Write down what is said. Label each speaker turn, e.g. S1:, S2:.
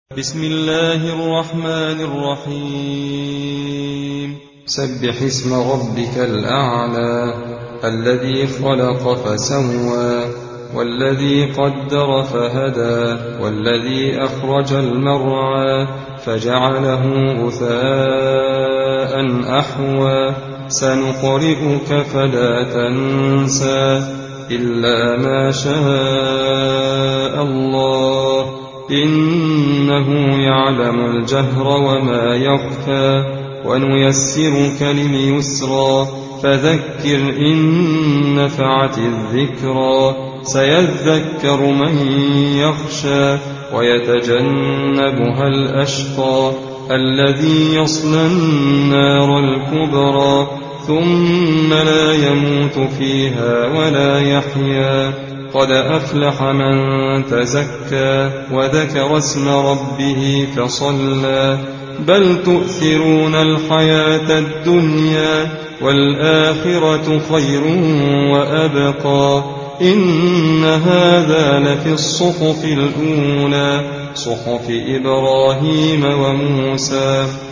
S1: بسم الله الرحمن الرحيم
S2: سبح اسم ربك الأعلى الذي خلق فسوى والذي قدر فهدى والذي أخرج المرعى فجعله غثاء أحوى سنقرئك فلا تنسى إلا ما شاء الله إنه يعلم الجهر وما يخفى ونيسرك لليسرى فذكر إن نفعت الذكرى سيذكر من يخشى ويتجنبها الأشقى الذي يصلى النار الكبرى ثم لا يموت فيها ولا يحيا قد أفلح من تزكى وذكر اسم ربه فصلى بل تؤثرون الحياة الدنيا والآخرة خير وأبقى إن هذا لفي الصحف الأولى صحف إبراهيم وموسى